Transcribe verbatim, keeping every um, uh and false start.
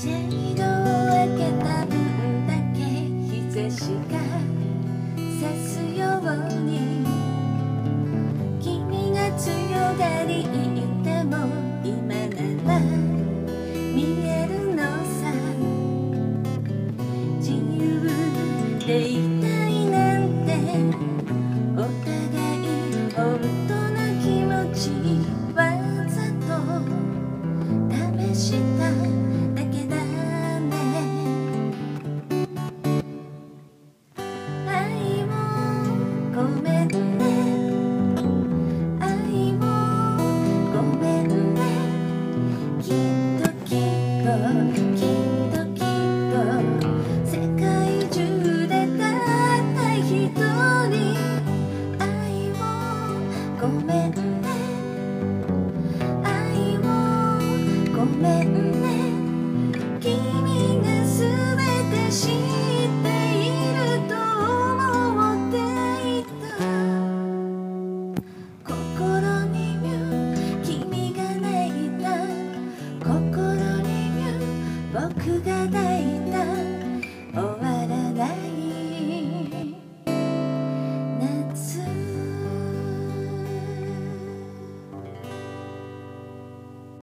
シェードを開けた分だけ日差しが差すように、君が強がり言っても今なら見えるのさ。自由でいたいなんてお互い本当の気持ちわざと試しただけだね。愛もごめんね、愛もごめんね。きっときっときっときっと世界中でたった一人。愛もごめんね、愛もごめんね。君が全て知っていると思っていた。心にミュー君が泣いた、心にミュー僕が抱いた。